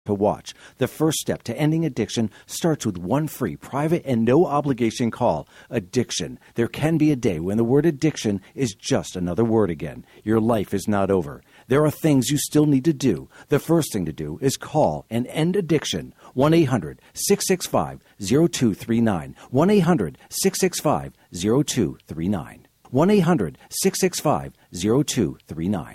to watch. The first step to ending addiction starts with one free, private, and no-obligation call. Addiction. There can be a day when the word addiction is just another word again. Your life is not over. There are things you still need to do. The first thing to do is call and end addiction. 1-800-665-0239. 1-800-665-0239. 1-800-665-0239.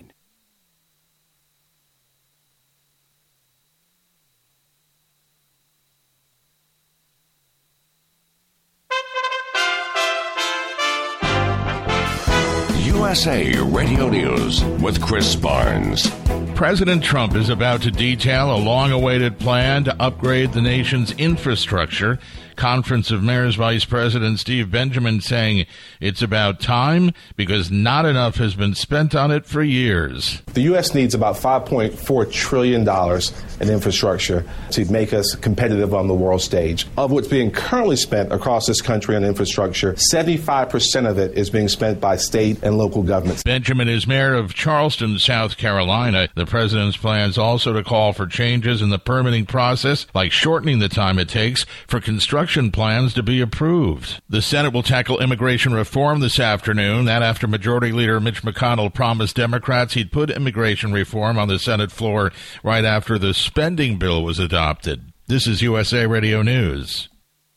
USA Radio News with Chris Barnes. President Trump is about to detail a long-awaited plan to upgrade the nation's infrastructure. Conference of Mayors Vice President Steve Benjamin saying it's about time because not enough has been spent on it for years. The U.S. needs about $5.4 trillion in infrastructure to make us competitive on the world stage. Of what's being currently spent across this country on infrastructure, 75% of it is being spent by state and local governments. Benjamin is mayor of Charleston, South Carolina. The president's plans also to call for changes in the permitting process, like shortening the time it takes for construction plans to be approved. The Senate will tackle immigration reform this afternoon. That after Majority Leader Mitch McConnell promised Democrats he'd put immigration reform on the Senate floor right after the spending bill was adopted. This is USA Radio News.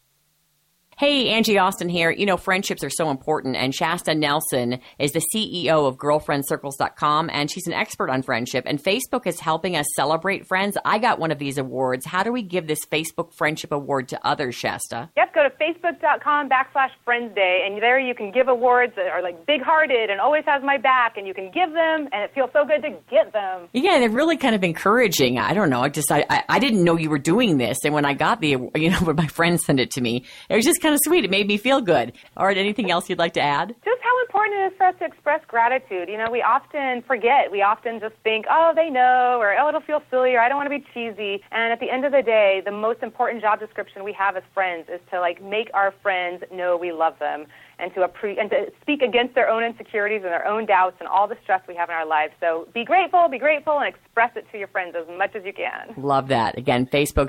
Hey, Angie Austin here. You know, friendships are so important, and Shasta Nelson is the CEO of GirlfriendCircles.com, and she's an expert on friendship, and Facebook is helping us celebrate friends. I got one of these awards. How do we give this Facebook Friendship Award to others, Shasta? Yep, go to Facebook.com/FriendsDay, and there you can give awards that are like big-hearted and always has my back, and you can give them, and it feels so good to get them. Yeah, they're really kind of encouraging. I don't know. I didn't know you were doing this, and when I got when my friend sent it to me, it was just kind of sweet. It made me feel good. All right, anything else you'd like to add? Just how important it is for us to express gratitude. You know, we often forget. We often just think, oh, they know, or oh, it'll feel silly, or I don't want to be cheesy. And at the end of the day, the most important job description we have as friends is to make our friends know we love them, and to speak against their own insecurities and their own doubts and all the stress we have in our lives. So be grateful, and express it to your friends as much as you can. Love that. Again,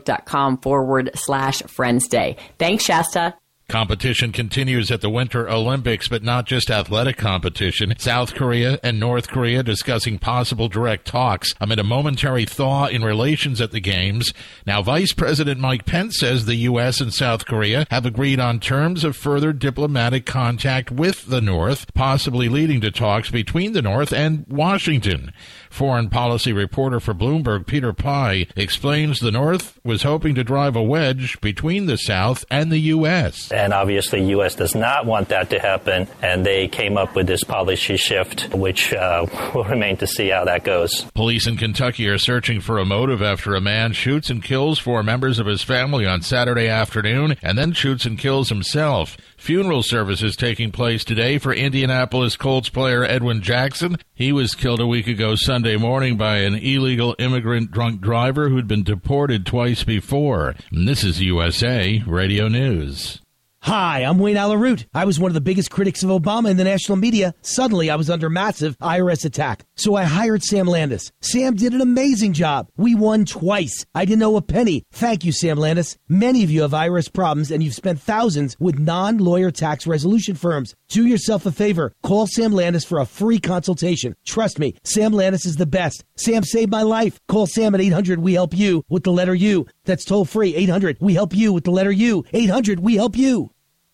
Facebook.com/FriendsDay. Thanks, Shasta. Competition continues at the Winter Olympics, but not just athletic competition. South Korea and North Korea discussing possible direct talks amid a momentary thaw in relations at the Games. Now, Vice President Mike Pence says the U.S. and South Korea have agreed on terms of further diplomatic contact with the North, possibly leading to talks between the North and Washington. Foreign policy reporter for Bloomberg, Peter Pye, explains the North was hoping to drive a wedge between the South and the U.S. And obviously, U.S. does not want that to happen, and they came up with this policy shift, which will remain to see how that goes. Police in Kentucky are searching for a motive after a man shoots and kills 4 members of his family on Saturday afternoon and then shoots and kills himself. Funeral services taking place today for Indianapolis Colts player Edwin Jackson. He was killed a week ago Sunday morning by an illegal immigrant drunk driver who'd been deported twice before. And this is USA Radio News. Hi, I'm Wayne Alaroot. I was one of the biggest critics of Obama in the national media. Suddenly, I was under massive IRS attack. So I hired Sam Landis. Sam did an amazing job. We won twice. I didn't owe a penny. Thank you, Sam Landis. Many of you have IRS problems, and you've spent thousands with non-lawyer tax resolution firms. Do yourself a favor. Call Sam Landis for a free consultation. Trust me, Sam Landis is the best. Sam saved my life. Call Sam at 800-WE-HELP-YOU with the letter U. That's toll free. 800-WE-HELP-YOU with the letter U. 800-WE-HELP-YOU.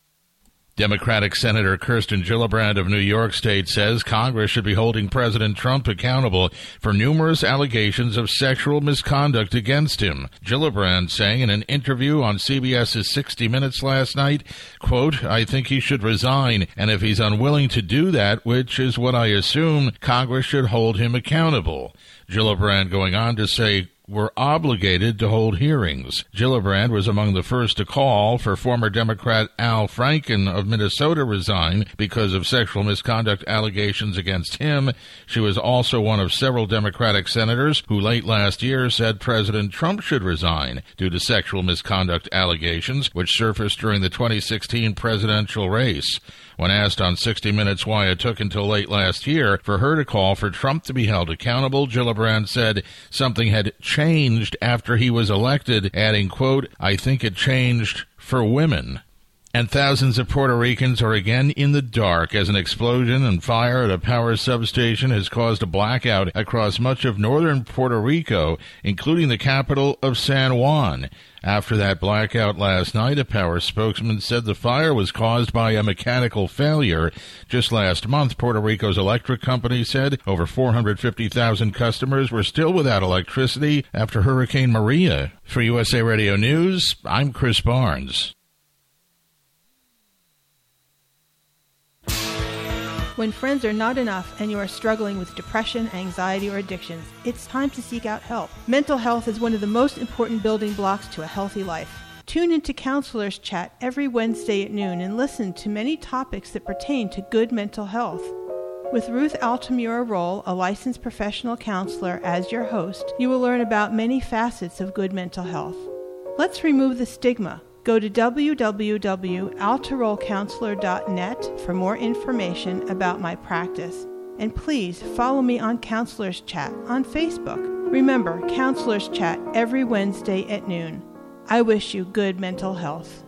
Democratic Senator Kirsten Gillibrand of New York State says Congress should be holding President Trump accountable for numerous allegations of sexual misconduct against him. Gillibrand saying in an interview on CBS's 60 Minutes last night, quote, I think he should resign, and if he's unwilling to do that, which is what I assume, Congress should hold him accountable. Gillibrand going on to say, were obligated to hold hearings. Gillibrand was among the first to call for former Democrat Al Franken of Minnesota resign because of sexual misconduct allegations against him. She was also one of several Democratic senators who late last year said President Trump should resign due to sexual misconduct allegations, which surfaced during the 2016 presidential race. When asked on 60 Minutes why it took until late last year for her to call for Trump to be held accountable, Gillibrand said something had changed changed after he was elected, adding, quote, "I think it changed for women." And thousands of Puerto Ricans are again in the dark as an explosion and fire at a power substation has caused a blackout across much of northern Puerto Rico, including the capital of San Juan. After that blackout last night, a power spokesman said the fire was caused by a mechanical failure. Just last month, Puerto Rico's electric company said over 450,000 customers were still without electricity after Hurricane Maria. For USA Radio News, I'm Chris Barnes. When friends are not enough and you are struggling with depression, anxiety, or addictions, it's time to seek out help. Mental health is one of the most important building blocks to a healthy life. Tune into Counselors Chat every Wednesday at noon and listen to many topics that pertain to good mental health. With Ruth Altamura-Roll, a licensed professional counselor, as your host, you will learn about many facets of good mental health. Let's remove the stigma. Go to www.altarollcounselor.net for more information about my practice. And please follow me on Counselors Chat on Facebook. Remember, Counselors Chat every Wednesday at noon. I wish you good mental health.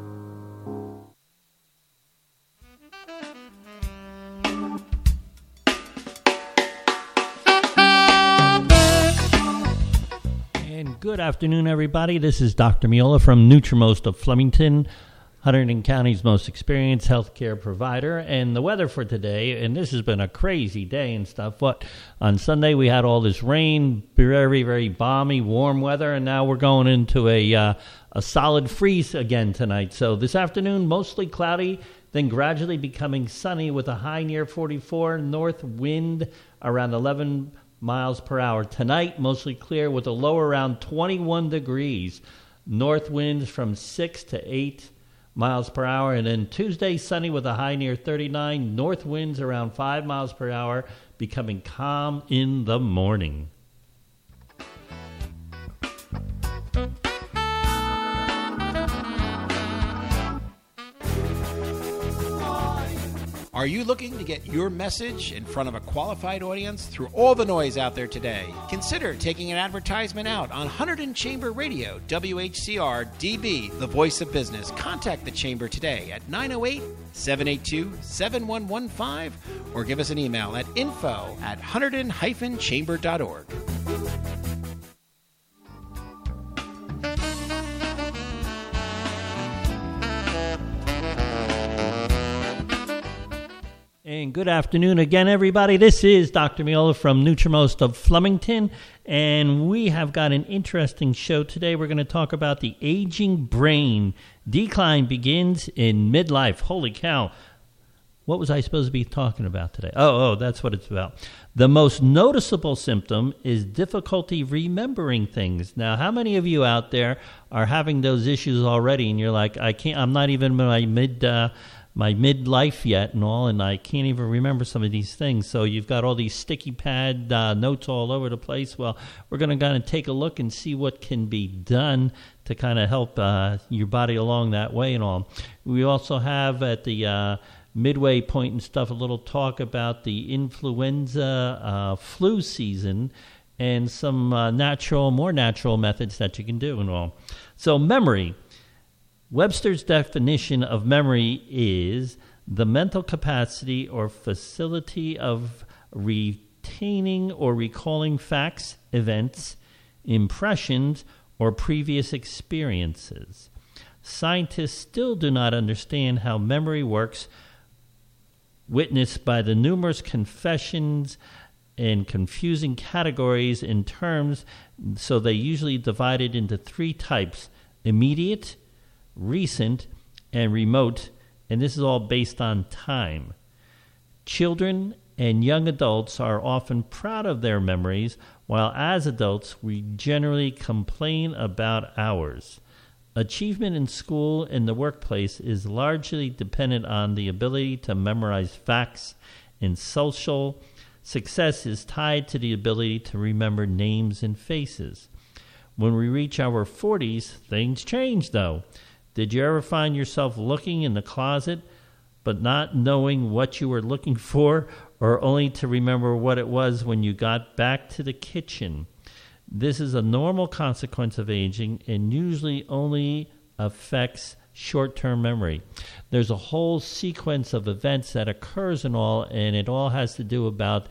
Good afternoon, everybody. This is Dr. Miola from Nutrimost of Flemington, Hunterdon County's most experienced healthcare provider. And the weather for today, and this has been a crazy day and stuff. On Sunday we had all this rain, very, very balmy, warm weather, and now we're going into a solid freeze again tonight. So this afternoon, mostly cloudy, then gradually becoming sunny with a high near 44, north wind around 11 miles per hour. Tonight, mostly clear with a low around 21 degrees. North winds from 6 to 8 miles per hour. And then Tuesday, sunny with a high near 39. North winds around 5 miles per hour, becoming calm in the morning. Are you looking to get your message in front of a qualified audience through all the noise out there today? Consider taking an advertisement out on Hunterdon Chamber Radio, WHCR DB, the voice of business. Contact the Chamber today at 908-782-7115 or give us an email at info@hunterdon-chamber.org. And good afternoon again, everybody. This is Dr. Miola from Nutrimost of Flemington, and we have got an interesting show today. We're going to talk about the aging brain. Decline begins in midlife. Holy cow. What was I supposed to be talking about today? Oh, that's what it's about. The most noticeable symptom is difficulty remembering things. Now, how many of you out there are having those issues already, and you're like, I'm not even in my midlife yet and all, and I can't even remember some of these things. So you've got all these sticky pad notes all over the place. Well, we're going to kind of take a look and see what can be done to kind of help your body along that way and all. We also have at the midway point and stuff a little talk about the influenza flu season and some more natural methods that you can do and all. So memory. Webster's definition of memory is the mental capacity or facility of retaining or recalling facts, events, impressions, or previous experiences. Scientists still do not understand how memory works, witnessed by the numerous confessions and confusing categories in terms, so they usually divide it into three types: immediate, recent, and remote, and this is all based on time. Children and young adults are often proud of their memories, while as adults we generally complain about ours. Achievement in school and the workplace is largely dependent on the ability to memorize facts, and social success is tied to the ability to remember names and faces. When we reach our 40s, things change, though. Did you ever find yourself looking in the closet but not knowing what you were looking for, or only to remember what it was when you got back to the kitchen? This is a normal consequence of aging and usually only affects short-term memory. There's a whole sequence of events that occurs and it all has to do about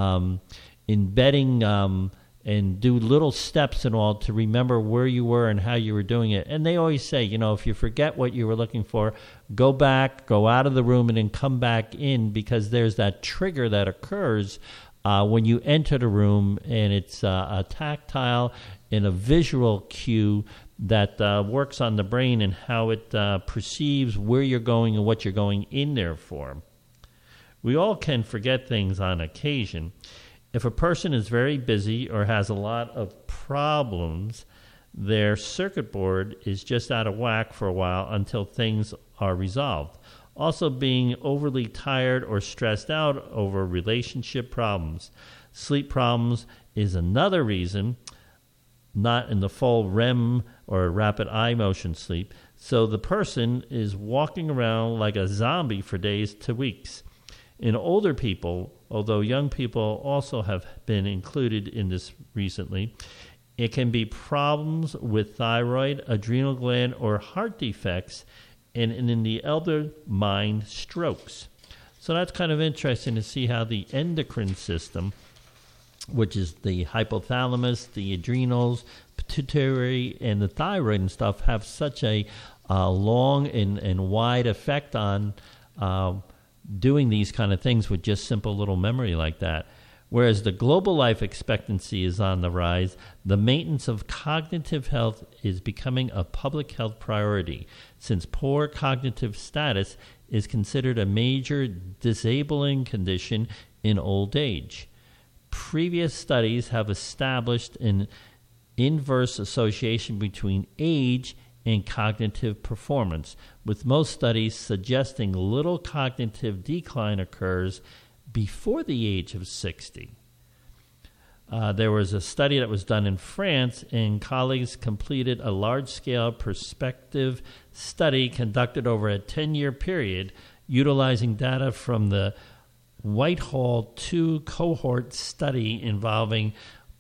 embedding and do little steps and all to remember where you were and how you were doing it. And they always say, if you forget what you were looking for, go back, go out of the room, and then come back in, because there's that trigger that occurs when you enter the room, and it's a tactile and a visual cue that works on the brain and how it perceives where you're going and what you're going in there for. We all can forget things on occasion. If a person is very busy or has a lot of problems, their circuit board is just out of whack for a while until things are resolved. Also, being overly tired or stressed out over relationship problems. Sleep problems is another reason, not in the full REM or rapid eye motion sleep. So the person is walking around like a zombie for days to weeks. In older people, although young people also have been included in this recently, it can be problems with thyroid, adrenal gland, or heart defects, and in the elder mind, strokes. So that's kind of interesting to see how the endocrine system, which is the hypothalamus, the adrenals, pituitary, and the thyroid and stuff, have such a long and wide effect on doing these kind of things with just simple little memory like that. Whereas the global life expectancy is on the rise, the maintenance of cognitive health is becoming a public health priority, since poor cognitive status is considered a major disabling condition in old age. Previous studies have established an inverse association between age and cognitive performance, with most studies suggesting little cognitive decline occurs before the age of 60. There was a study that was done in France, and colleagues completed a large-scale prospective study conducted over a 10-year period, utilizing data from the Whitehall 2 cohort study involving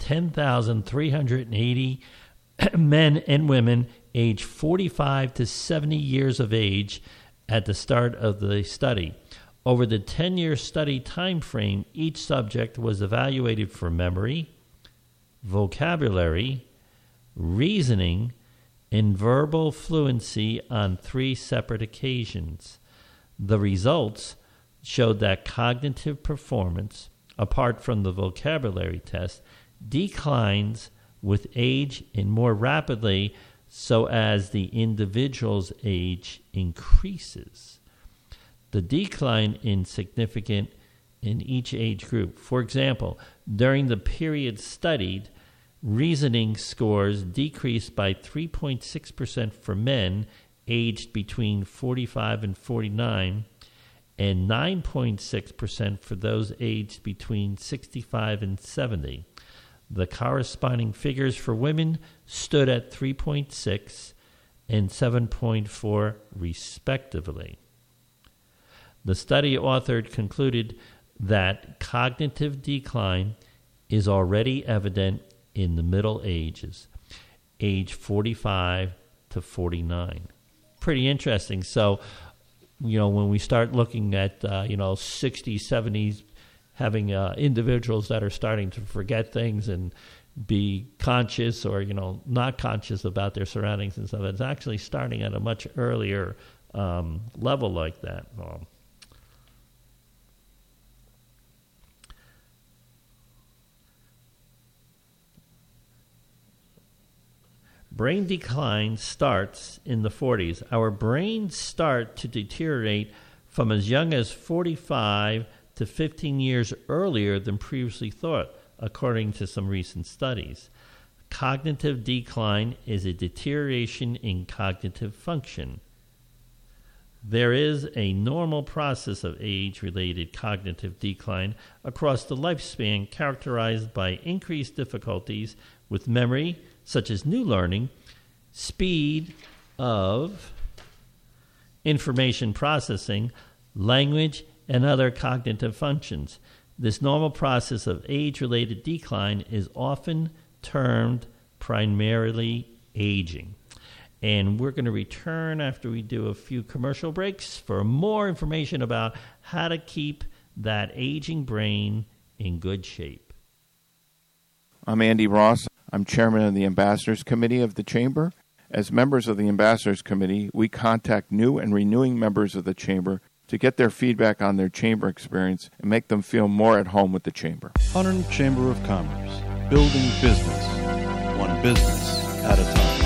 10,380 men and women aged 45 to 70 years of age at the start of the study. Over the 10-year study time frame, each subject was evaluated for memory, vocabulary, reasoning, and verbal fluency on 3 separate occasions. The results showed that cognitive performance, apart from the vocabulary test, declines with age and more rapidly so as the individual's age increases. The decline is significant in each age group. For example, during the period studied, reasoning scores decreased by 3.6% for men aged between 45 and 49, and 9.6% for those aged between 65 and 70. The corresponding figures for women stood at 3.6 and 7.4 respectively. The study authored concluded that cognitive decline is already evident in the middle ages, age 45 to 49. Pretty interesting. So, when we start looking at, 60s, 70s, having individuals that are starting to forget things and be conscious or, not conscious about their surroundings and stuff, it's actually starting at a much earlier level like that. Brain decline starts in the 40s. Our brains start to deteriorate from as young as 45 to 15 years earlier than previously thought, according to some recent studies. Cognitive decline is a deterioration in cognitive function. There is a normal process of age-related cognitive decline across the lifespan characterized by increased difficulties with memory, such as new learning, speed of information processing, language, and other cognitive functions. This normal process of age-related decline is often termed primarily aging. And we're going to return after we do a few commercial breaks for more information about how to keep that aging brain in good shape. I'm Andy Ross. I'm chairman of the Ambassadors Committee of the Chamber. As members of the Ambassadors Committee, we contact new and renewing members of the Chamber to get their feedback on their Chamber experience and make them feel more at home with the Chamber. Hunterdon Chamber of Commerce, building business, one business at a time.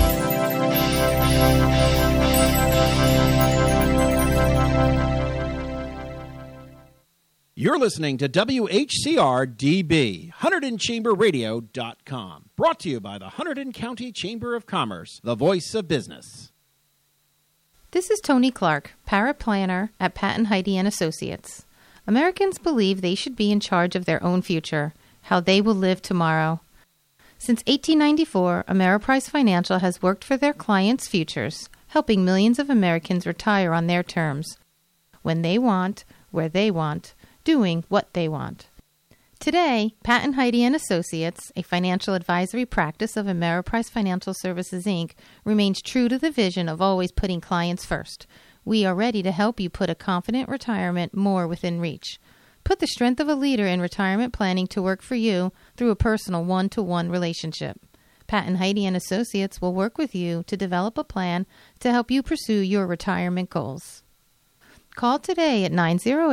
You're listening to WHCR-DB, HunterdonChamberRadio.com. Brought to you by the Hunterdon County Chamber of Commerce, the voice of business. This is Tony Clark, paraplanner at Pat & Heidi & Associates. Americans believe they should be in charge of their own future, how they will live tomorrow. Since 1894, Ameriprise Financial has worked for their clients' futures, helping millions of Americans retire on their terms, when they want, where they want, doing what they want. Today, Pat & Heidi & Associates, a financial advisory practice of Ameriprise Financial Services, Inc., remains true to the vision of always putting clients first. We are ready to help you put a confident retirement more within reach. Put the strength of a leader in retirement planning to work for you through a personal one-to-one relationship. Pat & Heidi & Associates will work with you to develop a plan to help you pursue your retirement goals. Call today at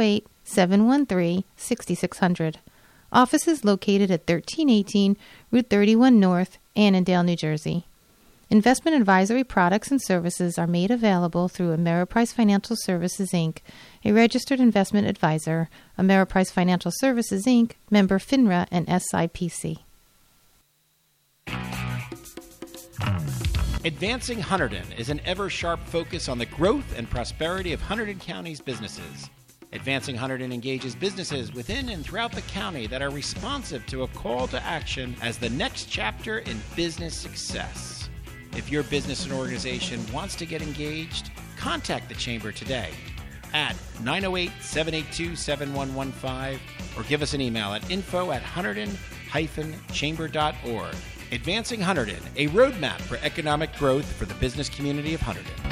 908-713-6600. Office is located at 1318 Route 31 North, Annandale, New Jersey. Investment advisory products and services are made available through Ameriprise Financial Services, Inc., a registered investment advisor, Ameriprise Financial Services, Inc., member FINRA and SIPC. Advancing Hunterdon is an ever-sharp focus on the growth and prosperity of Hunterdon County's businesses. Advancing Hunterdon engages businesses within and throughout the county that are responsive to a call to action as the next chapter in business success. If your business and organization wants to get engaged, contact the Chamber today at 908-782-7115 or give us an email at info@hunterdon-chamber.org. Advancing Hunterdon, a roadmap for economic growth for the business community of Hunterdon.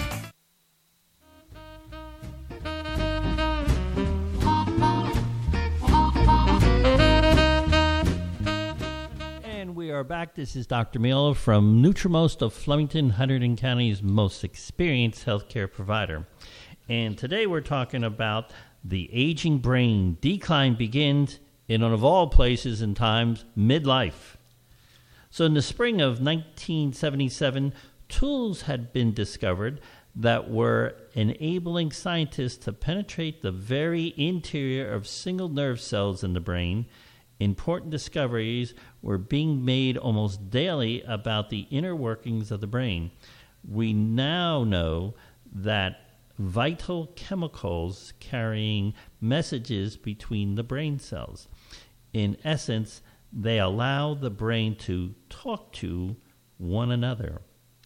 We are back. This is Dr. Miller from Nutrimost of Flemington, Hunterdon County's most experienced healthcare provider. And today we're talking about the aging brain. Decline begins in, of all places and times, midlife. So in the spring of 1977, tools had been discovered that were enabling scientists to penetrate the very interior of single nerve cells in the brain. Important discoveries were being made almost daily about the inner workings of the brain. We now know that vital chemicals carrying messages between the brain cells. In essence, they allow the brain to talk to one another.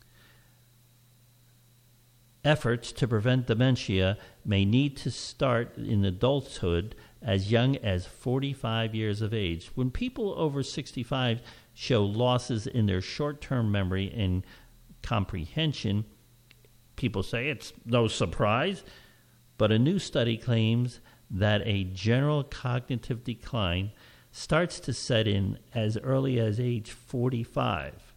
Efforts to prevent dementia may need to start in adulthood as young as 45 years of age. When people over 65 show losses in their short-term memory and comprehension, people say it's no surprise, but a new study claims that a general cognitive decline starts to set in as early as age 45.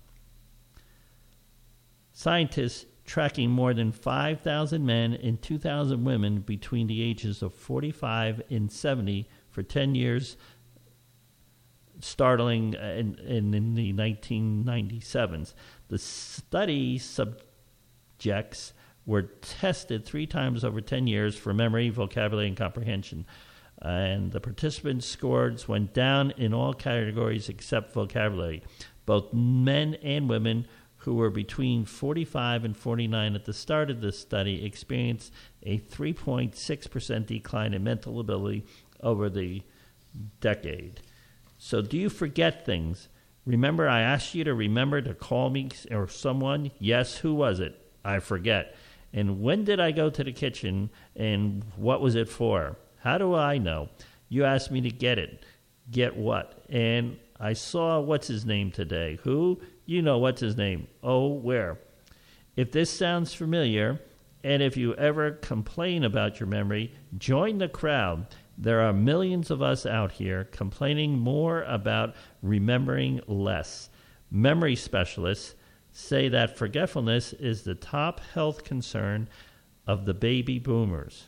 Scientists tracking more than 5,000 men and 2,000 women between the ages of 45 and 70 for 10 years, startling in the 1997s. The study subjects were tested 3 times over 10 years for memory, vocabulary, and comprehension. And the participants' scores went down in all categories except vocabulary. Both men and women who were between 45 and 49 at the start of this study experienced a 3.6% decline in mental ability over the decade. So do you forget things? Remember, I asked you to remember to call me or someone. Yes, who was it? I forget. And when did I go to the kitchen, and what was it for? How do I know? You asked me to get it. Get what? And I saw what's his name today. Who? You know what's his name. Oh, where? If this sounds familiar, and if you ever complain about your memory, join the crowd. There are millions of us out here complaining more about remembering less. Memory specialists say that forgetfulness is the top health concern of the baby boomers.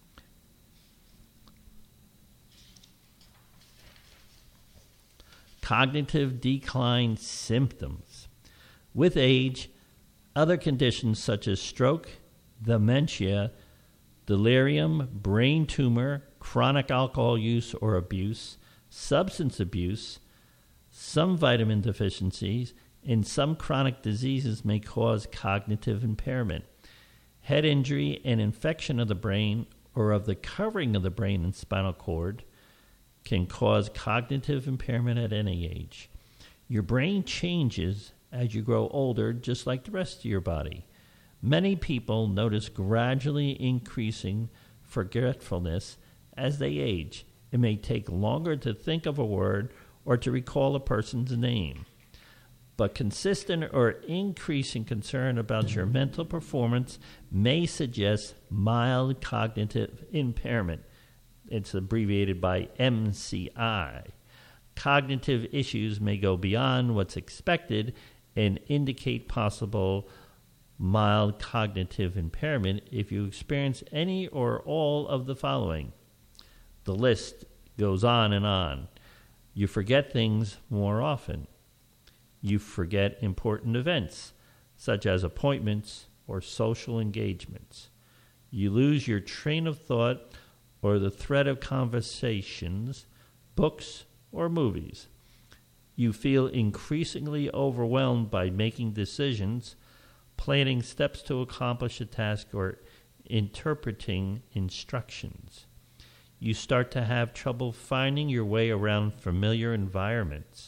Cognitive decline symptoms. With age, other conditions such as stroke, dementia, delirium, brain tumor, chronic alcohol use or abuse, substance abuse, some vitamin deficiencies, and some chronic diseases may cause cognitive impairment. Head injury and infection of the brain or of the covering of the brain and spinal cord can cause cognitive impairment at any age. Your brain changes as you grow older, just like the rest of your body. Many people notice gradually increasing forgetfulness as they age. It may take longer to think of a word or to recall a person's name. But consistent or increasing concern about your mental performance may suggest mild cognitive impairment. It's abbreviated by MCI. Cognitive issues may go beyond what's expected and indicate possible mild cognitive impairment if you experience any or all of the following. The list goes on and on. You forget things more often. You forget important events, such as appointments or social engagements. You lose your train of thought or the thread of conversations, books, or movies. You feel increasingly overwhelmed by making decisions, planning steps to accomplish a task, or interpreting instructions. You start to have trouble finding your way around familiar environments.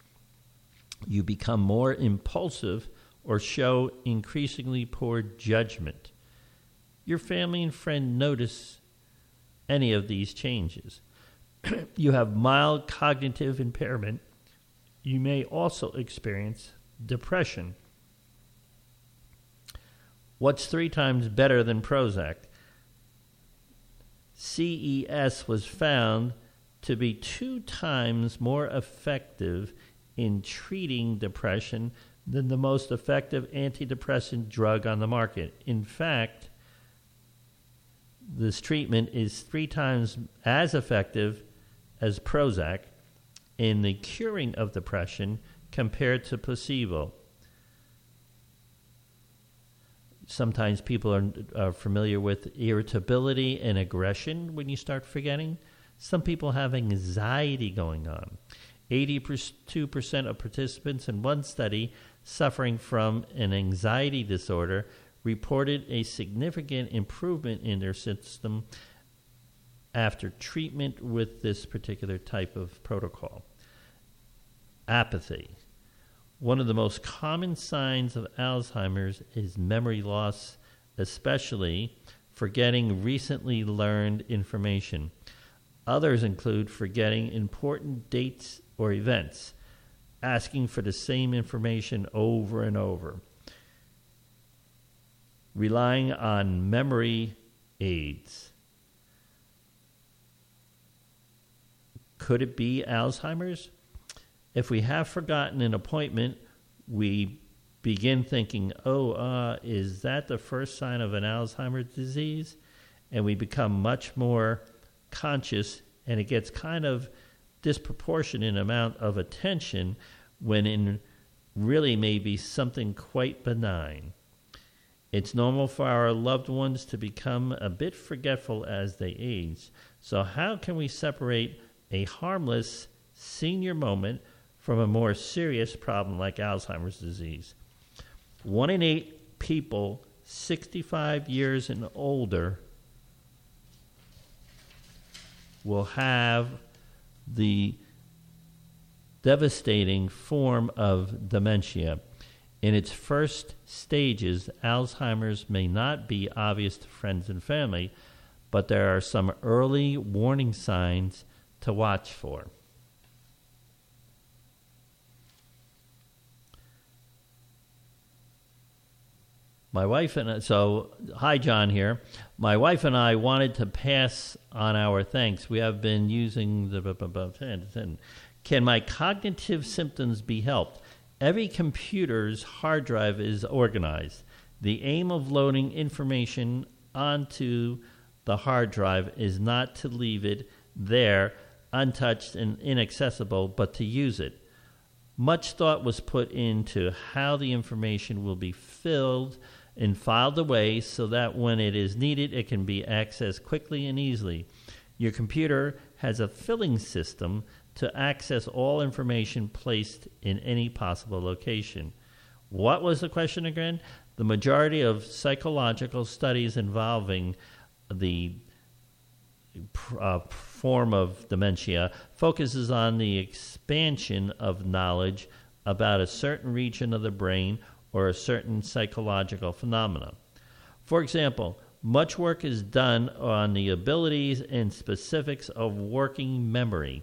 You become more impulsive or show increasingly poor judgment. Your family and friends notice any of these changes. You have mild cognitive impairment. You may also experience depression. What's 3 times better than Prozac? CES was found to be 2 times more effective in treating depression than the most effective antidepressant drug on the market. In fact, this treatment is 3 times as effective as Prozac in the curing of depression compared to placebo. Sometimes people are familiar with irritability and aggression when you start forgetting. Some people have anxiety going on. 82% of participants in one study suffering from an anxiety disorder reported a significant improvement in their system after treatment with this particular type of protocol. Apathy. One of the most common signs of Alzheimer's is memory loss, especially forgetting recently learned information. Others include forgetting important dates or events, asking for the same information over and over, relying on memory aids. Could it be Alzheimer's? If we have forgotten an appointment, we begin thinking, is that the first sign of an Alzheimer's disease? And we become much more conscious, and it gets kind of disproportionate amount of attention when in really may be something quite benign. It's normal for our loved ones to become a bit forgetful as they age. So how can we separate a harmless senior moment from a more serious problem like Alzheimer's disease? 1 in 8 people 65 years and older will have the devastating form of dementia. In its first stages, Alzheimer's may not be obvious to friends and family, but there are some early warning signs to watch for. My wife and hi, John here. My wife and I wanted to pass on our thanks. We have been using the. Can my cognitive symptoms be helped? Every computer's hard drive is organized. The aim of loading information onto the hard drive is not to leave it there untouched and inaccessible, but to use it. Much thought was put into how the information will be filled and filed away so that when it is needed, it can be accessed quickly and easily. Your computer has a filling system to access all information placed in any possible location. What was the question again? The majority of psychological studies involving the form of dementia focuses on the expansion of knowledge about a certain region of the brain or a certain psychological phenomena. For example, much work is done on the abilities and specifics of working memory.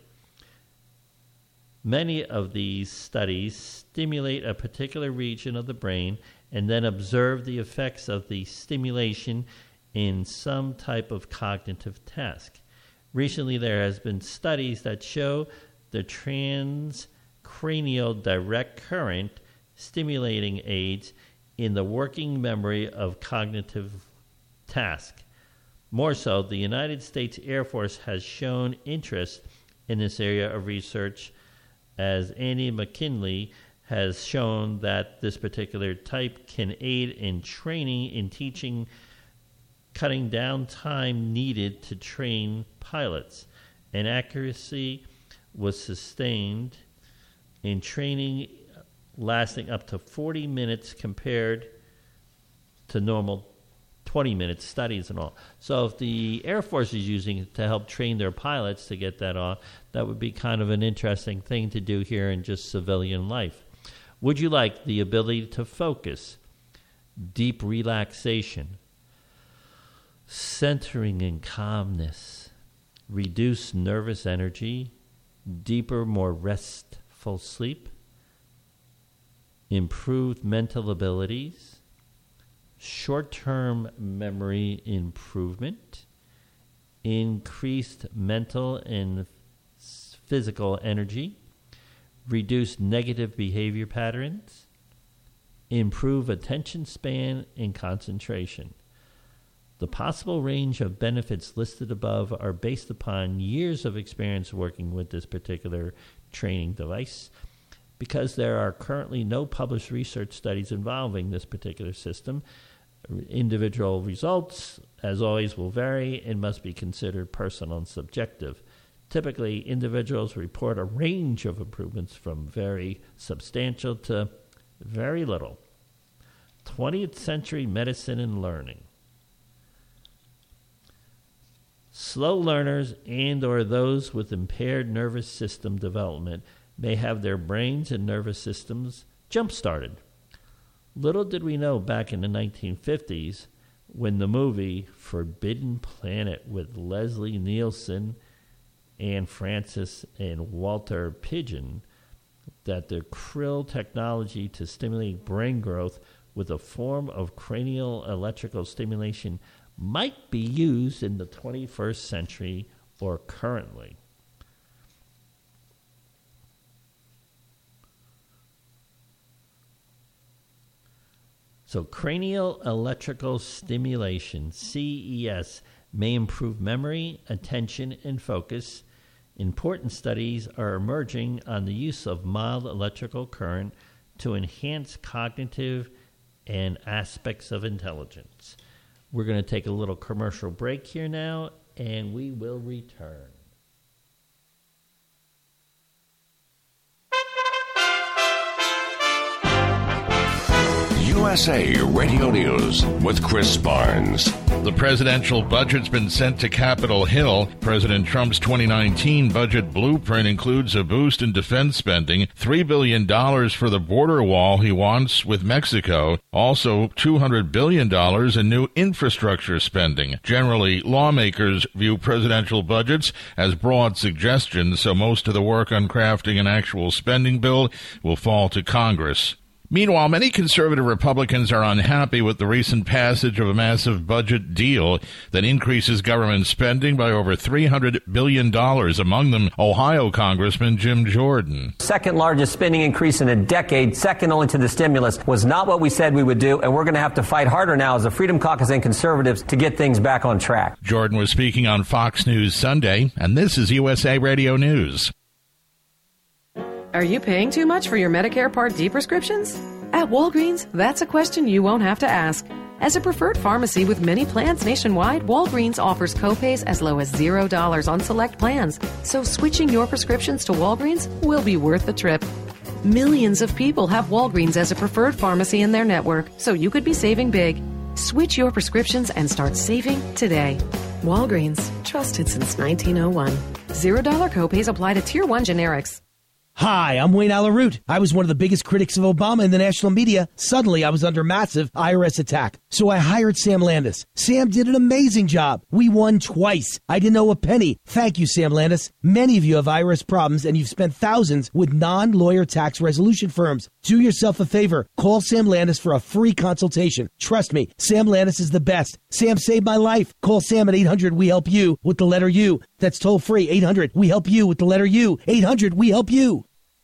Many of these studies stimulate a particular region of the brain and then observe the effects of the stimulation in some type of cognitive task. Recently, there has been studies that show the transcranial direct current stimulating aids in the working memory of cognitive task. More so, the United States Air Force has shown interest in this area of research, as Andy McKinley has shown that this particular type can aid in training, in teaching, cutting down time needed to train pilots. And accuracy was sustained in training lasting up to 40 minutes compared to normal 20-minute studies and all. So if the Air Force is using it to help train their pilots to get that on, that would be kind of an interesting thing to do here in just civilian life. Would you like the ability to focus, deep relaxation, centering and calmness, reduce nervous energy, deeper, more restful sleep, improved mental abilities, short-term memory improvement, increased mental and physical energy, reduce negative behavior patterns, improve attention span and concentration. The possible range of benefits listed above are based upon years of experience working with this particular training device. Because there are currently no published research studies involving this particular system, individual results, as always, will vary and must be considered personal and subjective. Typically, individuals report a range of improvements from very substantial to very little. 20th century medicine and learning. Slow learners and or those with impaired nervous system development may have their brains and nervous systems jump-started. Little did we know back in the 1950s when the movie Forbidden Planet with Leslie Nielsen, Anne Francis, and Walter Pidgeon that the krill technology to stimulate brain growth with a form of cranial electrical stimulation might be used in the 21st century or currently. So cranial electrical stimulation, CES, may improve memory, attention, and focus. Important studies are emerging on the use of mild electrical current to enhance cognitive and aspects of intelligence. We're going to take a little commercial break here now, and we will return. USA Radio News with Chris Barnes. The presidential budget's been sent to Capitol Hill. President Trump's 2019 budget blueprint includes a boost in defense spending, $3 billion for the border wall he wants with Mexico, also $200 billion in new infrastructure spending. Generally, lawmakers view presidential budgets as broad suggestions, so most of the work on crafting an actual spending bill will fall to Congress. Meanwhile, many conservative Republicans are unhappy with the recent passage of a massive budget deal that increases government spending by over $300 billion, among them Ohio Congressman Jim Jordan. Second largest spending increase in a decade, second only to the stimulus, was not what we said we would do, and we're going to have to fight harder now as a Freedom Caucus and conservatives to get things back on track. Jordan was speaking on Fox News Sunday, and this is USA Radio News. Are you paying too much for your Medicare Part D prescriptions? At Walgreens, that's a question you won't have to ask. As a preferred pharmacy with many plans nationwide, Walgreens offers copays as low as $0 on select plans. So switching your prescriptions to Walgreens will be worth the trip. Millions of people have Walgreens as a preferred pharmacy in their network, so you could be saving big. Switch your prescriptions and start saving today. Walgreens, trusted since 1901. $0 copays apply to Tier 1 generics. Hi, I'm Wayne Alaroot. I was one of the biggest critics of Obama in the national media. Suddenly, I was under massive IRS attack. So I hired Sam Landis. Sam did an amazing job. We won twice. I didn't owe a penny. Thank you, Sam Landis. Many of you have IRS problems, and you've spent thousands with non-lawyer tax resolution firms. Do yourself a favor. Call Sam Landis for a free consultation. Trust me, Sam Landis is the best. Sam saved my life. Call Sam at 800-WE-HELP-YOU with the letter U. That's toll free. 800-WE-HELP-YOU with the letter U. 800-WE-HELP-YOU.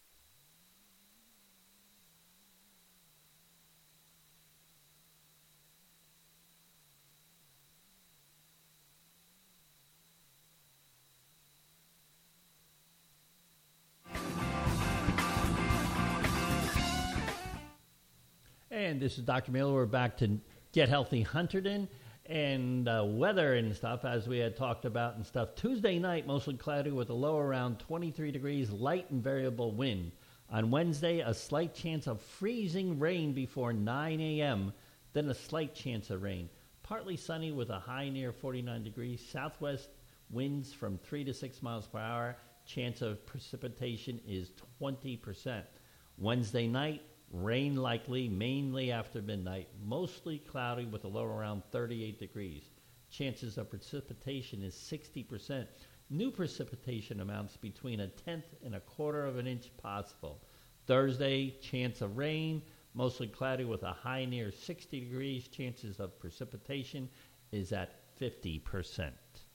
And this is Dr. Miller. We're back to Get Healthy Hunterdon and weather and stuff, as we had talked about and stuff. Tuesday night, mostly cloudy with a low around 23 degrees, light and variable wind. On Wednesday, a slight chance of freezing rain before 9 a.m., then a slight chance of rain. Partly sunny with a high near 49 degrees. Southwest winds from 3 to 6 miles per hour. Chance of precipitation is 20%. Wednesday night, rain likely, mainly after midnight. Mostly cloudy with a low around 38 degrees. Chances of precipitation is 60%. New precipitation amounts between 1/10 and 1/4 of an inch possible. Thursday, chance of rain. Mostly cloudy with a high near 60 degrees. Chances of precipitation is at 50%.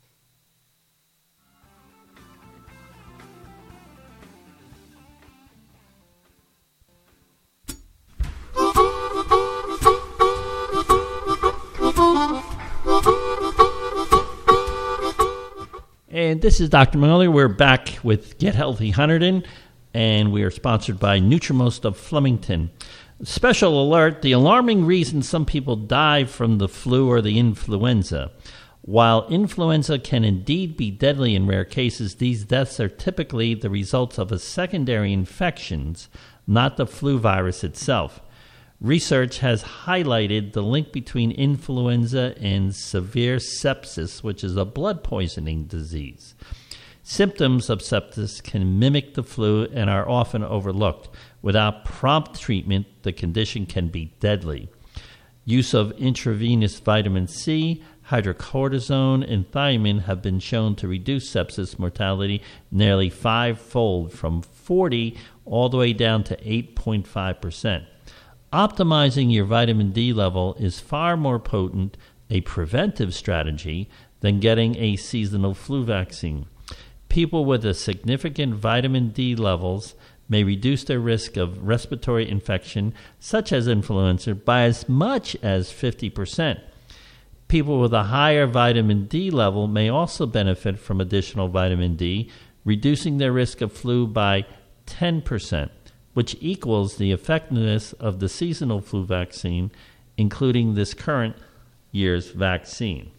And this is Dr. Muller. We're back with Get Healthy Hunterdon, and we are sponsored by Nutrimost of Flemington. Special alert, the alarming reason some people die from the flu or the influenza. While influenza can indeed be deadly in rare cases, these deaths are typically the results of a secondary infections, not the flu virus itself. Research has highlighted the link between influenza and severe sepsis, which is a blood poisoning disease. Symptoms of sepsis can mimic the flu and are often overlooked. Without prompt treatment, the condition can be deadly. Use of intravenous vitamin C, hydrocortisone, and thiamine have been shown to reduce sepsis mortality nearly 5-fold, from 40 all the way down to 8.5%. Optimizing your vitamin D level is far more potent a preventive strategy than getting a seasonal flu vaccine. People with a significant vitamin D levels may reduce their risk of respiratory infection, such as influenza, by as much as 50%. People with a higher vitamin D level may also benefit from additional vitamin D, reducing their risk of flu by 10%. Which equals the effectiveness of the seasonal flu vaccine, including this current year's vaccine.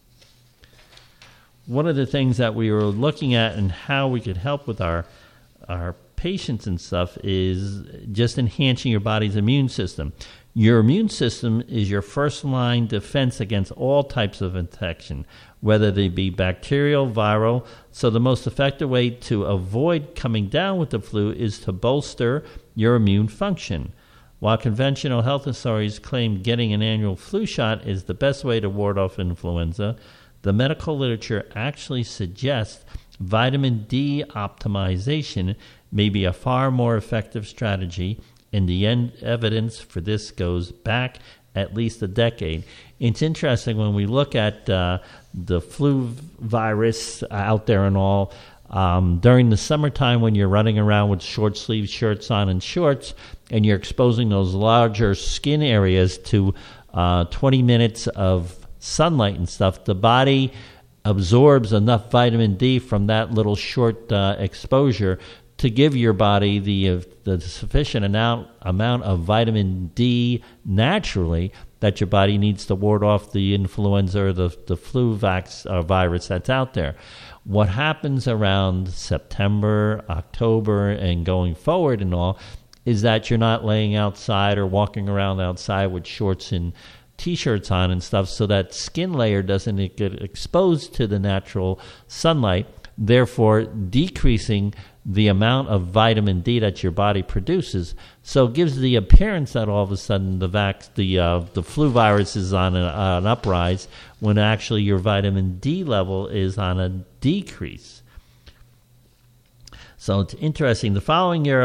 One of the things that we were looking at and how we could help with our patients and stuff is just enhancing your body's immune system. Your immune system is your first line defense against all types of infection, whether they be bacterial, viral. So the most effective way to avoid coming down with the flu is to bolster your immune function. While conventional health authorities claim getting an annual flu shot is the best way to ward off influenza, the medical literature actually suggests vitamin D optimization may be a far more effective strategy and the evidence for this goes back at least a decade. It's interesting when we look at the flu virus out there and all, during the summertime when you're running around with short sleeve shirts on and shorts, and you're exposing those larger skin areas to 20 minutes of sunlight and stuff, the body absorbs enough vitamin D from that little short exposure to give your body the sufficient amount of vitamin D naturally that your body needs to ward off the influenza or the flu virus that's out there. What happens around September, October, and going forward and all is that you're not laying outside or walking around outside with shorts and T-shirts on and stuff, so that skin layer doesn't get exposed to the natural sunlight, therefore decreasing the amount of vitamin D that your body produces. So it gives the appearance that all of a sudden the flu virus is on an uprise, when actually your vitamin D level is on a decrease. So it's interesting. The following year,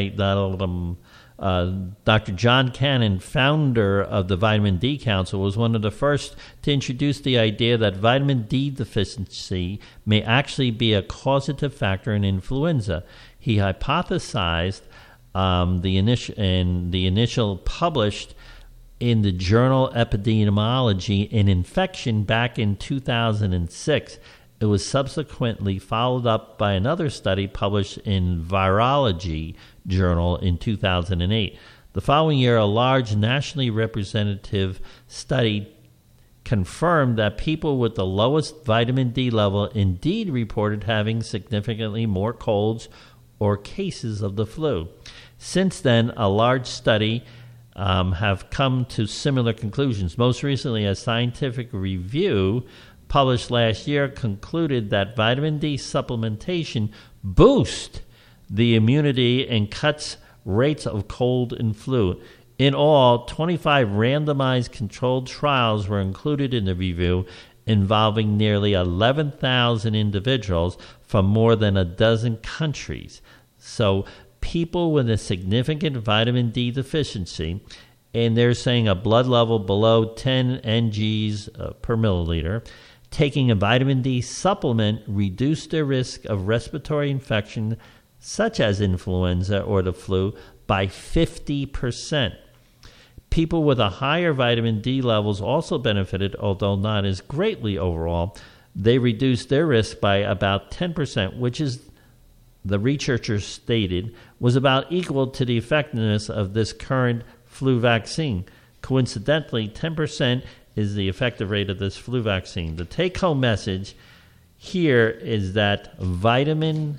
Dr. John Cannon, founder of the Vitamin D Council, was one of the first to introduce the idea that vitamin D deficiency may actually be a causative factor in influenza. He hypothesized the initial published in the journal Epidemiology in Infection back in 2006. It was subsequently followed up by another study published in Virology journal in 2008. The following year, a large nationally representative study confirmed that people with the lowest vitamin D level indeed reported having significantly more colds or cases of the flu. Since then, a large study have come to similar conclusions. Most recently, a scientific review published last year concluded that vitamin D supplementation boosts the immunity and cuts rates of cold and flu. In all, 25 randomized controlled trials were included in the review, involving nearly 11,000 individuals from more than a dozen countries. So people with a significant vitamin D deficiency, and they're saying a blood level below 10 NGs per milliliter, taking a vitamin D supplement reduced their risk of respiratory infection such as influenza or the flu by 50%. People with a higher vitamin D levels also benefited, although not as greatly overall. They reduced their risk by about 10%, which is, the researchers stated, was about equal to the effectiveness of this current flu vaccine. Coincidentally, 10% is the effective rate of this flu vaccine. The take-home message here is that vitamin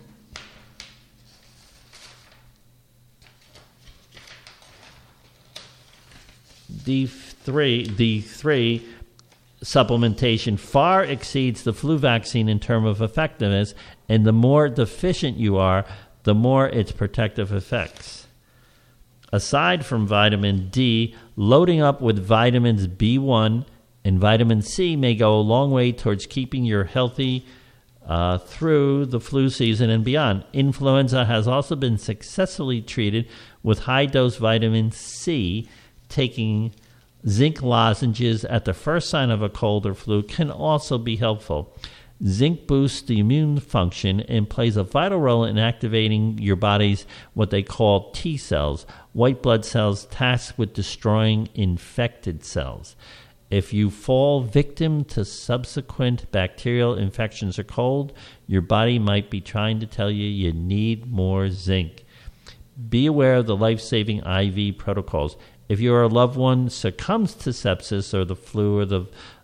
D3 supplementation far exceeds the flu vaccine in terms of effectiveness, and the more deficient you are, the more its protective effects. Aside from vitamin D, loading up with vitamins B1 and vitamin C may go a long way towards keeping you healthy through the flu season and beyond. Influenza has also been successfully treated with high-dose vitamin C. Taking zinc lozenges at the first sign of a cold or flu can also be helpful. Zinc boosts the immune function and plays a vital role in activating your body's what they call T cells, white blood cells tasked with destroying infected cells. If you fall victim to subsequent bacterial infections or cold, your body might be trying to tell you you need more zinc. Be aware of the life-saving IV protocols. If your loved one succumbs to sepsis or the flu or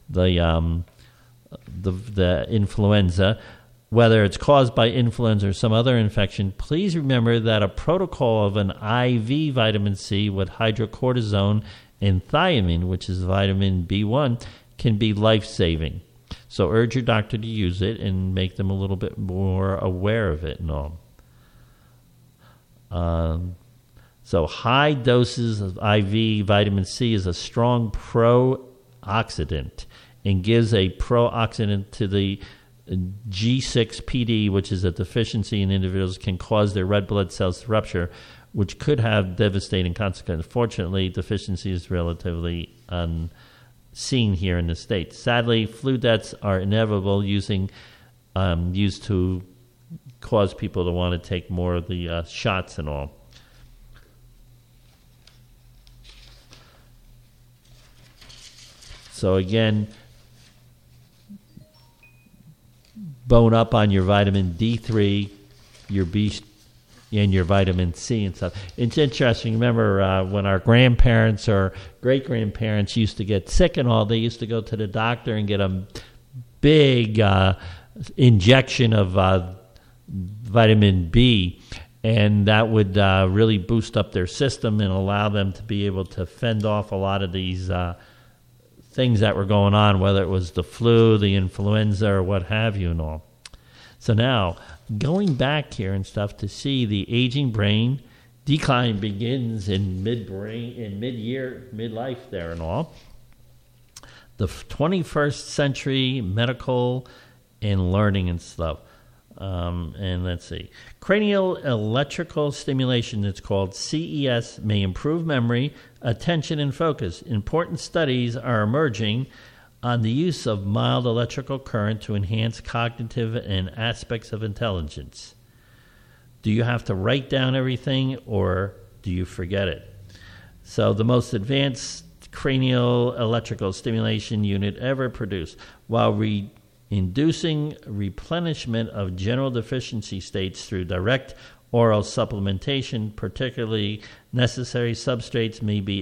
the influenza, whether it's caused by influenza or some other infection, please remember that a protocol of an IV vitamin C with hydrocortisone and thiamine, which is vitamin B1, can be life-saving. So urge your doctor to use it and make them a little bit more aware of it and all. So high doses of IV vitamin C is a strong pro-oxidant and gives a pro-oxidant to the G6PD, which is a deficiency in individuals can cause their red blood cells to rupture, which could have devastating consequences. Fortunately, deficiency is relatively unseen here in the States. Sadly, flu deaths are inevitable, used to cause people to want to take more of the shots and all. So again, bone up on your vitamin D3, your B, and your vitamin C and stuff. It's interesting. Remember when our grandparents or great-grandparents used to get sick and all, they used to go to the doctor and get a big injection of vitamin B, and that would really boost up their system and allow them to be able to fend off a lot of these things that were going on, whether it was the flu, the influenza, or what have you and all. So now, going back here and stuff to see the aging brain, decline begins in midlife there and all. The 21st century medical and learning and stuff. And let's see. Cranial electrical stimulation, it's called CES, may improve memory, attention, and focus. Important studies are emerging on the use of mild electrical current to enhance cognitive and aspects of intelligence. Do you have to write down everything, or do you forget it? So the most advanced cranial electrical stimulation unit ever produced, while inducing replenishment of general deficiency states through direct oral supplementation, particularly necessary substrates may be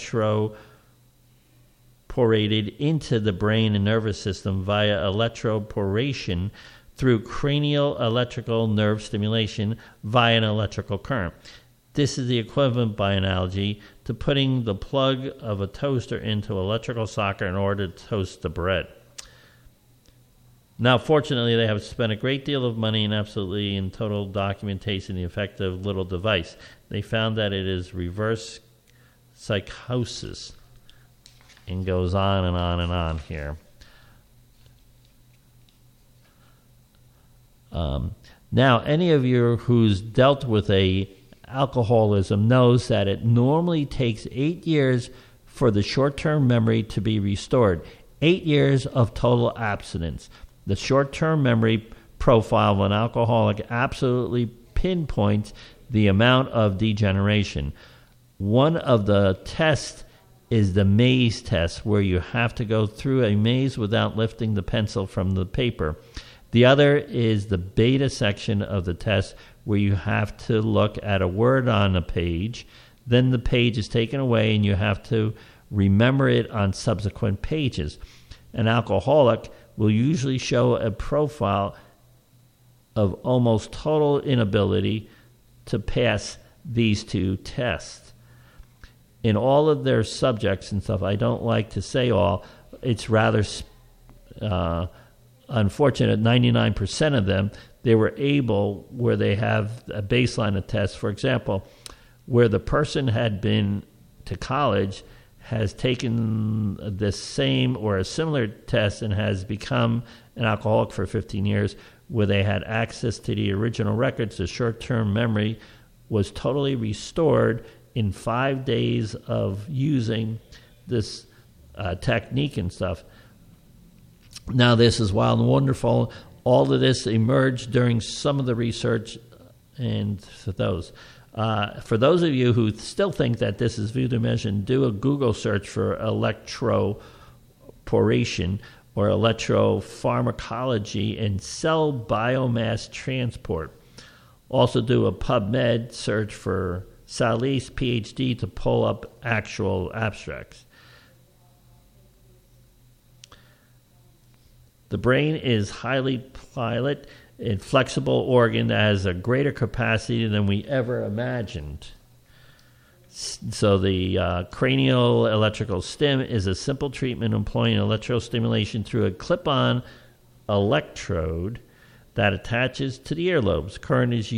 electroporated into the brain and nervous system via electroporation through cranial electrical nerve stimulation via an electrical current. This is the equivalent, by analogy, to putting the plug of a toaster into an electrical socket in order to toast the bread. Now, fortunately, they have spent a great deal of money and absolutely in total documentation the effective little device. They found that it is reverse psychosis, and goes on and on and on here. Now, any of you who's dealt with alcoholism knows that it normally takes 8 years for the short-term memory to be restored. 8 years of total abstinence. The short-term memory profile of an alcoholic absolutely pinpoints the amount of degeneration. One of the tests is the maze test, where you have to go through a maze without lifting the pencil from the paper. The other is the beta section of the test, where you have to look at a word on a page, then the page is taken away and you have to remember it on subsequent pages. An alcoholic will usually show a profile of almost total inability to pass these two tests. In all of their subjects and stuff, I don't like to say all, it's rather unfortunate, 99% of them, they were able, where they have a baseline of tests, for example, where the person had been to college, has taken the same or a similar test and has become an alcoholic for 15 years, where they had access to the original records, the short-term memory was totally restored in 5 days of using this technique and stuff. Now, this is wild and wonderful. All of this emerged during some of the research, and for those of you who still think that this is voodoo magic, do a Google search for electroporation or electropharmacology and cell biomass transport. Also do a PubMed search for Salis, PhD, to pull up actual abstracts. The brain is highly pliant and flexible organ that has a greater capacity than we ever imagined. So the cranial electrical stim is a simple treatment employing electrostimulation through a clip-on electrode that attaches to the earlobes. Current is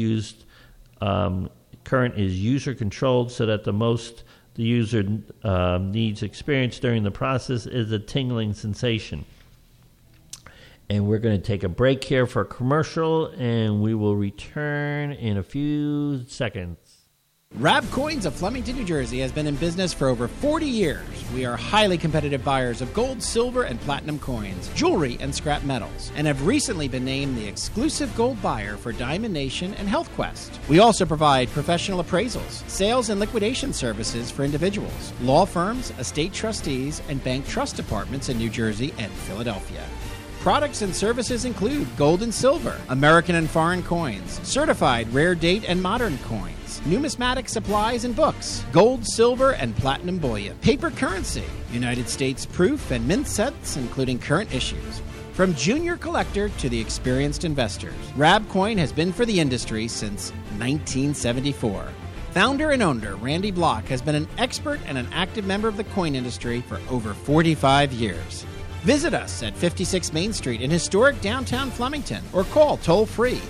user-controlled so that the most the user needs experience during the process is a tingling sensation. And we're going to take a break here for a commercial, and we will return in a few seconds. Rab Coins of Flemington, New Jersey has been in business for over 40 years. We are highly competitive buyers of gold, silver, and platinum coins, jewelry, and scrap metals, and have recently been named the exclusive gold buyer for Diamond Nation and Health Quest. We also provide professional appraisals, sales and liquidation services for individuals, law firms, estate trustees, and bank trust departments in New Jersey and Philadelphia. Products and services include gold and silver, American and foreign coins, certified rare date and modern coins, numismatic supplies and books, gold, silver, and platinum bullion, paper currency, United States proof and mint sets, including current issues. From junior collector to the experienced investors, Rab Coin has been for the industry since 1974. Founder and owner Randy Block has been an expert and an active member of the coin industry for over 45 years. Visit us at 56 Main Street in historic downtown Flemington or call toll-free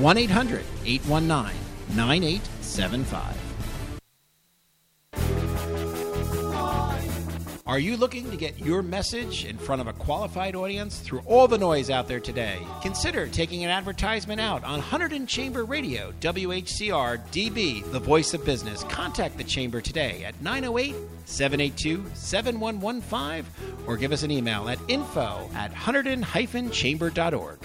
1-800-819-9875. Are you looking to get your message in front of a qualified audience through all the noise out there today? Consider taking an advertisement out on Hunterdon Chamber Radio, WHCR DB, the voice of business. Contact the Chamber today at 908-782-7115 or give us an email at info@hunterdon-chamber.org.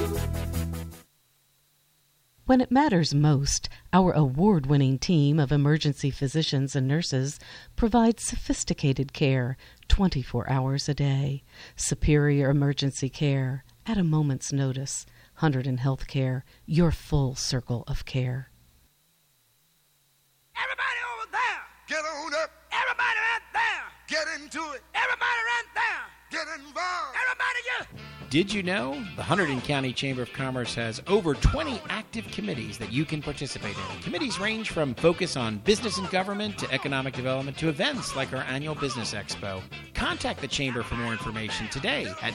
When it matters most, our award-winning team of emergency physicians and nurses provides sophisticated care 24 hours a day. Superior emergency care at a moment's notice. Hunterdon Healthcare, your full circle of care. Everybody over there, get on up. Everybody right there, get into it. Everybody right there, get involved. Everybody get... Did you know the Hunterdon County Chamber of Commerce has over 20 active committees that you can participate in? Committees range from focus on business and government to economic development to events like our annual Business Expo. Contact the Chamber for more information today at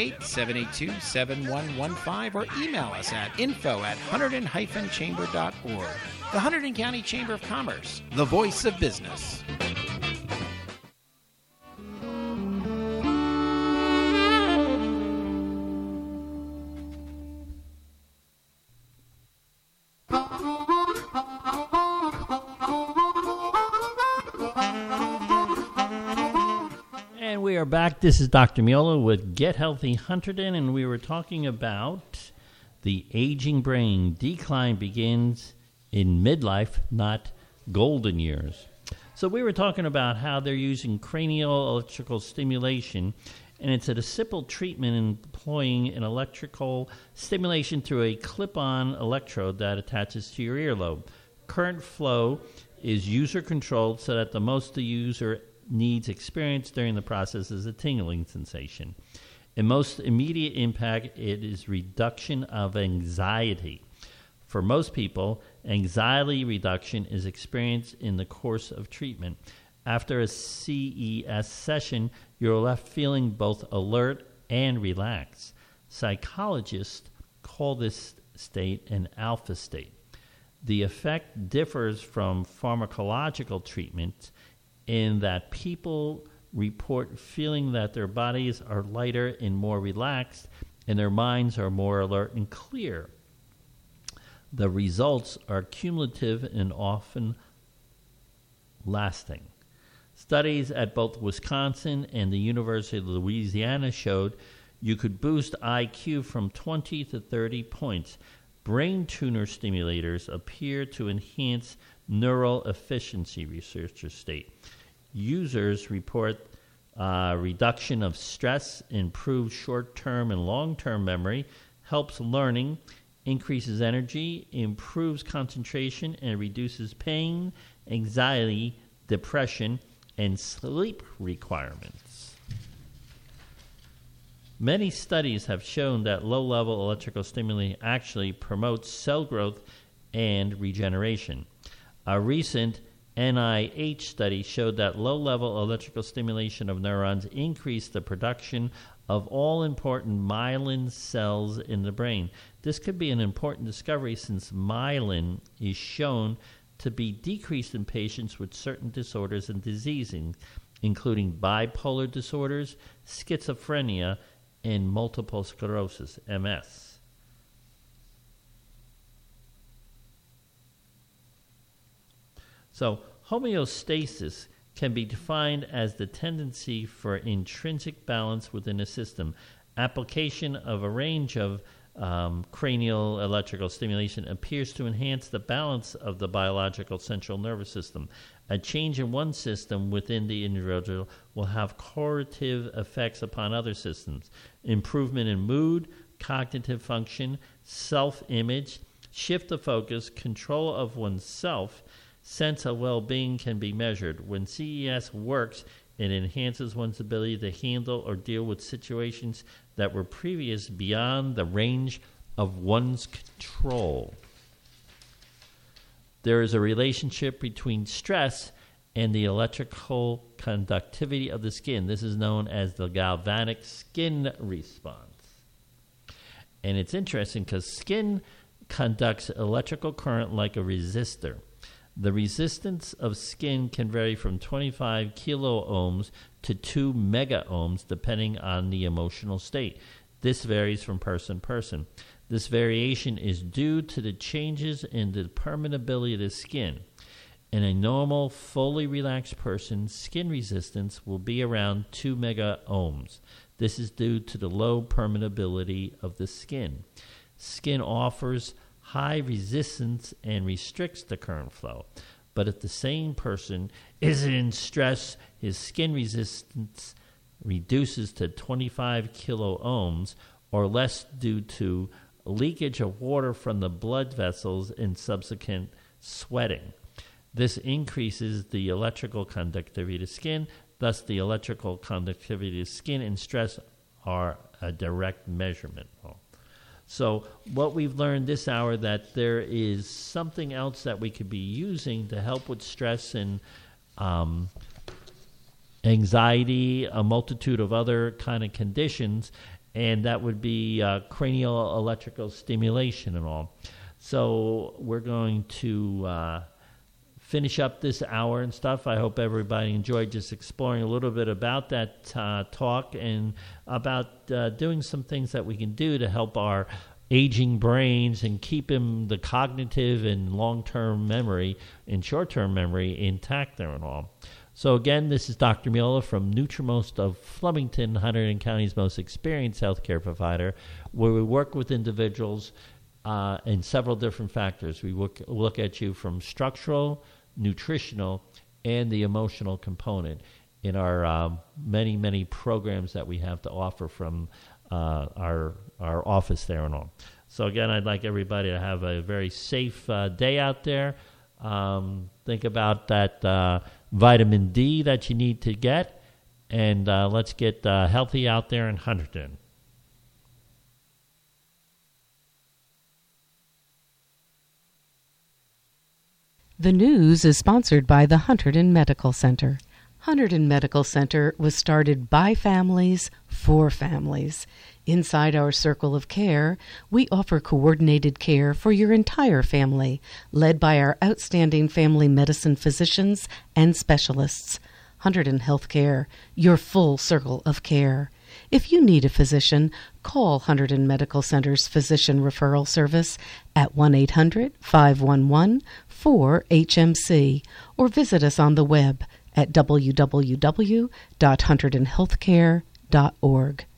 908-782-7115 or email us at info@hunterdon-chamber.org. The Hunterdon County Chamber of Commerce, the voice of business. And we are back. This is Dr. Miola with Get Healthy Hunterdon, and we were talking about the aging brain. Decline begins in midlife, not golden years. So we were talking about how they're using cranial electrical stimulation, and it's a simple treatment employing an electrical stimulation through a clip-on electrode that attaches to your earlobe. Current flow is user-controlled so that the most the user needs experience during the process is a tingling sensation. In most immediate impact, it is reduction of anxiety. For most people, anxiety reduction is experienced in the course of treatment. After a CES session, you're left feeling both alert and relaxed. Psychologists call this state an alpha state. The effect differs from pharmacological treatment in that people report feeling that their bodies are lighter and more relaxed, and their minds are more alert and clear. The results are cumulative and often lasting. Studies at both Wisconsin and the University of Louisiana showed you could boost IQ from 20 to 30 points. Brain tuner stimulators appear to enhance neural efficiency, researchers state. Users report reduction of stress, improved short-term and long-term memory, helps learning, increases energy, improves concentration, and reduces pain, anxiety, depression, and sleep requirements. Many studies have shown that low-level electrical stimuli actually promotes cell growth and regeneration. A recent NIH study showed that low-level electrical stimulation of neurons increased the production of all important myelin cells in the brain. This could be an important discovery since myelin is shown to be decreased in patients with certain disorders and diseases, including bipolar disorders, schizophrenia, and multiple sclerosis, MS. So homeostasis can be defined as the tendency for intrinsic balance within a system. Application of a range of cranial electrical stimulation appears to enhance the balance of the biological central nervous system. A change in one system within the individual will have correlative effects upon other systems. Improvement in mood, cognitive function, self-image, shift of focus, control of oneself, sense of well-being can be measured. When CES works, it enhances one's ability to handle or deal with situations that were previous beyond the range of one's control. There is a relationship between stress and the electrical conductivity of the skin. This is known as the galvanic skin response. And it's interesting because skin conducts electrical current like a resistor. The resistance of skin can vary from 25 kiloohms to 2 megaohms depending on the emotional state. This varies from person to person. This variation is due to the changes in the permeability of the skin. In a normal, fully relaxed person, skin resistance will be around 2 megaohms. This is due to the low permeability of the skin. Skin offers high resistance and restricts the current flow. But if the same person is in stress, his skin resistance reduces to 25 kiloohms or less due to leakage of water from the blood vessels and subsequent sweating. This increases the electrical conductivity of the skin. Thus, the electrical conductivity of the skin and stress are a direct measurement. So what we've learned this hour, that there is something else that we could be using to help with stress and anxiety, a multitude of other kind of conditions, and that would be cranial electrical stimulation and all. So we're going to finish up this hour and stuff. I hope everybody enjoyed just exploring a little bit about that talk and about doing some things that we can do to help our aging brains and keep the cognitive and long-term memory and short-term memory intact there and all. So again, this is Dr. Miola from Nutrimost of Flemington, Hunterdon County's most experienced healthcare provider, where we work with individuals in several different factors. We look at you from structural, nutritional, and the emotional component in our many, many programs that we have to offer from our office there and all. So again, I'd like everybody to have a very safe day out there. Think about that vitamin D that you need to get, and let's get healthy out there in Hunterdon. The news is sponsored by the Hunterdon Medical Center. Hunterdon Medical Center was started by families for families. Inside our circle of care, we offer coordinated care for your entire family, led by our outstanding family medicine physicians and specialists. Hunterdon Healthcare, your full circle of care. If you need a physician, call Hunterdon Medical Center's physician referral service at 1-800-511-4HMC or visit us on the web at www.hunterdonhealthcare.org.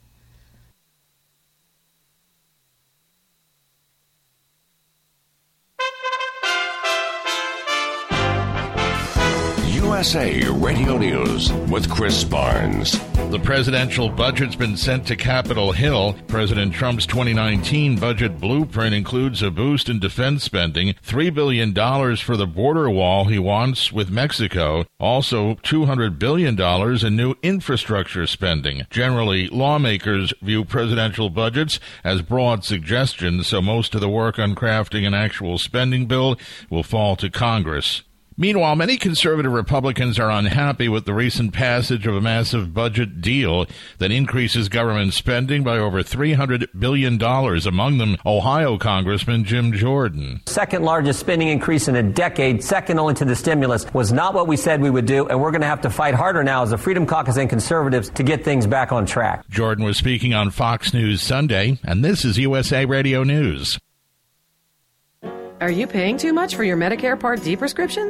USA Radio News with Chris Barnes. The presidential budget's been sent to Capitol Hill. President Trump's 2019 budget blueprint includes a boost in defense spending, $3 billion for the border wall he wants with Mexico, also $200 billion in new infrastructure spending. Generally, lawmakers view presidential budgets as broad suggestions, so most of the work on crafting an actual spending bill will fall to Congress. Meanwhile, many conservative Republicans are unhappy with the recent passage of a massive budget deal that increases government spending by over $300 billion, among them Ohio Congressman Jim Jordan. Second largest spending increase in a decade, second only to the stimulus, was not what we said we would do, and we're going to have to fight harder now as the Freedom Caucus and conservatives to get things back on track. Jordan was speaking on Fox News Sunday, and this is USA Radio News. Are you paying too much for your Medicare Part D prescriptions?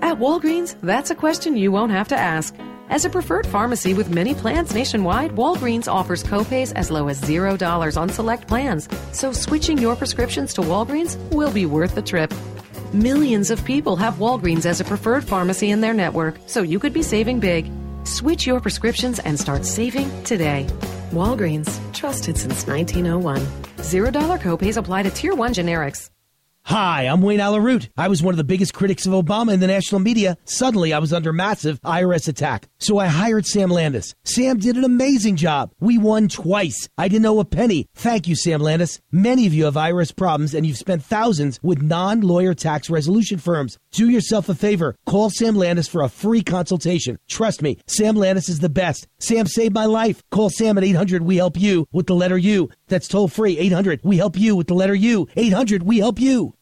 At Walgreens, that's a question you won't have to ask. As a preferred pharmacy with many plans nationwide, Walgreens offers copays as low as $0 on select plans. So switching your prescriptions to Walgreens will be worth the trip. Millions of people have Walgreens as a preferred pharmacy in their network, so you could be saving big. Switch your prescriptions and start saving today. Walgreens, trusted since 1901. $0 copays apply to Tier 1 generics. Hi, I'm Wayne Alaroot. I was one of the biggest critics of Obama in the national media. Suddenly, I was under massive IRS attack. So I hired Sam Landis. Sam did an amazing job. We won twice. I didn't owe a penny. Thank you, Sam Landis. Many of you have IRS problems, and you've spent thousands with non-lawyer tax resolution firms. Do yourself a favor. Call Sam Landis for a free consultation. Trust me, Sam Landis is the best. Sam saved my life. Call Sam at 800-WE-HELP-YOU with the letter U. That's toll free. 800-WE-HELP-YOU with the letter U. 800-WE-HELP-YOU.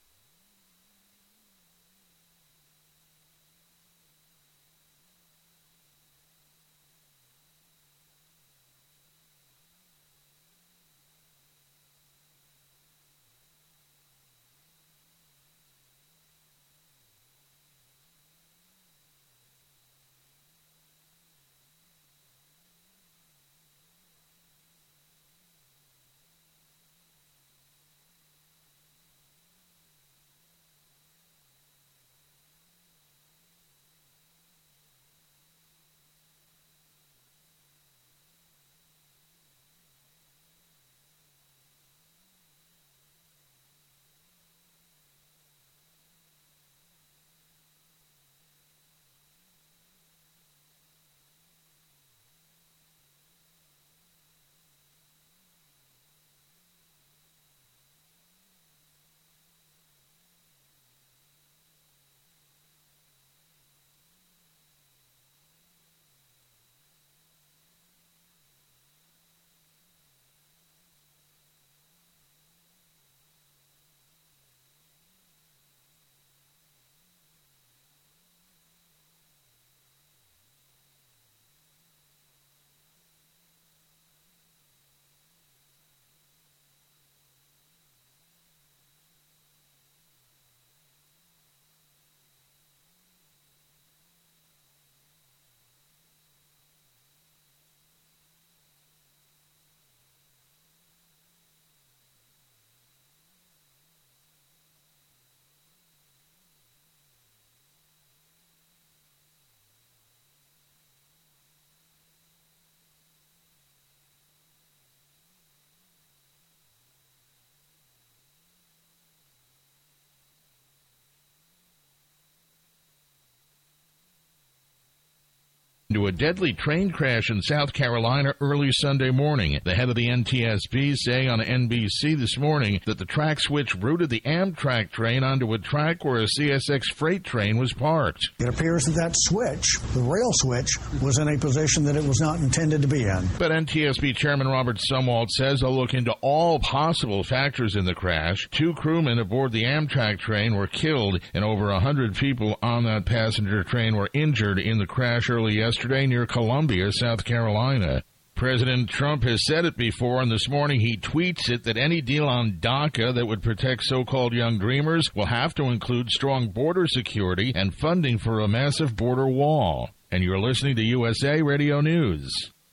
To a deadly train crash in South Carolina early Sunday morning. The head of the NTSB saying on NBC this morning that the track switch routed the Amtrak train onto a track where a CSX freight train was parked. It appears that switch, the rail switch, was in a position that it was not intended to be in. But NTSB Chairman Robert Sumwalt says they'll look into all possible factors in the crash. 2 crewmen aboard the Amtrak train were killed, and over 100 people on that passenger train were injured in the crash early yesterday near Columbia, South Carolina. President Trump has said it before, and this morning he tweets it that any deal on DACA that would protect so-called young dreamers will have to include strong border security and funding for a massive border wall. And you're listening to USA Radio News.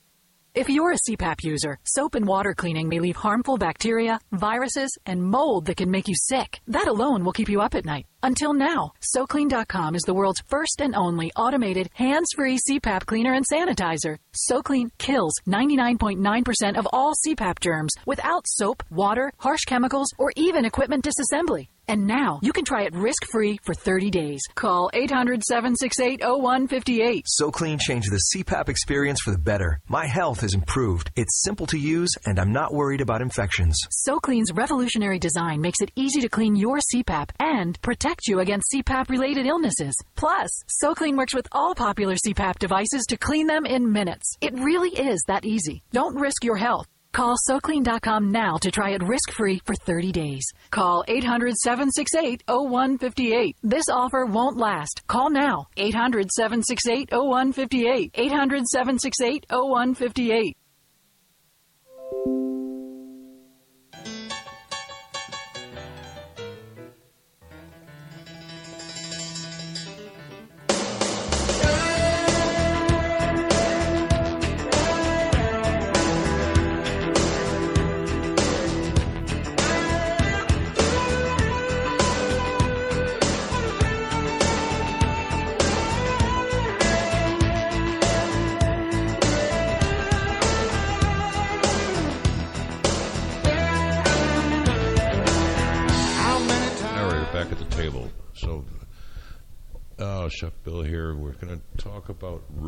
If you're a CPAP user, soap and water cleaning may leave harmful bacteria, viruses, and mold that can make you sick. That alone will keep you up at night. Until now, SoClean.com is the world's first and only automated, hands-free CPAP cleaner and sanitizer. SoClean kills 99.9% of all CPAP germs without soap, water, harsh chemicals, or even equipment disassembly. And now, you can try it risk-free for 30 days. Call 800-768-0158. SoClean changed the CPAP experience for the better. My health has improved. It's simple to use, and I'm not worried about infections. SoClean's revolutionary design makes it easy to clean your CPAP and protect you against CPAP-related illnesses. Plus, SoClean works with all popular CPAP devices to clean them in minutes. It really is that easy. Don't risk your health. Call SoClean.com now to try it risk-free for 30 days. Call 800-768-0158. This offer won't last. Call now. 800-768-0158. 800-768-0158. back at the table. So, Chef Bill here. We're going to talk about